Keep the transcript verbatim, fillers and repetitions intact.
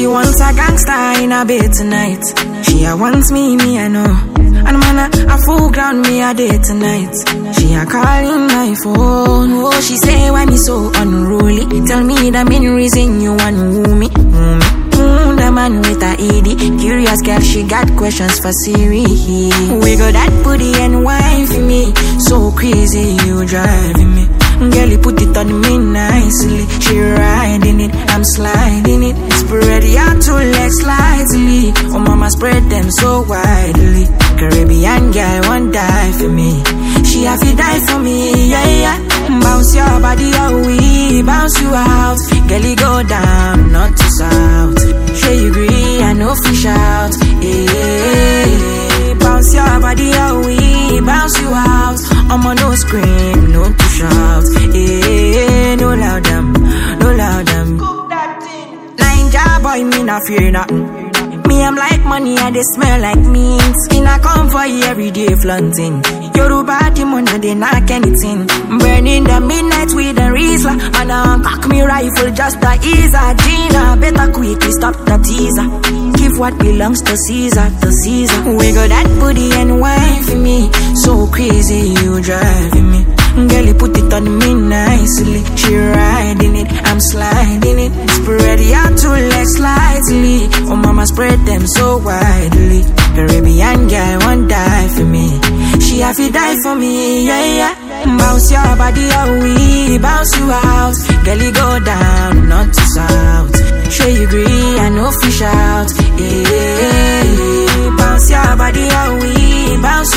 She wants a gangster in a bed tonight. She a wants me, me I know. And man, a, a full ground me a day tonight. She a calling my phone. Oh, she say why me so unruly. Tell me the main reason you want woo me. Woo me. Mm, the man with a E D. Curious girl, she got questions for Siri. We got that booty and wine for me. So crazy, you driving me. Girl, you put it on me nicely. She riding it, I'm sliding it. Spread your two legs slightly. Oh mama, spread them so widely. Caribbean girl won't die for me. She have to die for me, yeah, yeah. Bounce your body out, we bounce you out. Girl, you go down, not to south. Sure you agree, I know fish out. Yeah, bounce your body out, we bounce you out. I'm on no scream, no to shout. Yeah, no loud them, no loud them. Ninja boy, me not fear nothing. Me, I'm like money and they smell like meat. In a convoy every day flaunting. Yoruba demon and they knock anything. Burning the midnight with a Rizla. And I cock me rifle just to ease her. Gina, better quickly stop the teaser. Give what belongs to Caesar, to Caesar. We got that booty and wine for me. So crazy, you driving me. Girl, you put it on me nicely. She riding it, I'm sliding it. Spread your two legs slightly. Oh mama, spread them so widely. Caribbean girl won't die for me. She have to die for me, yeah, yeah. Bounce your body out, we bounce you out. Girl, you go down, not to south. Sure you agree, I know fish out. Yeah, bounce your body out, we bounce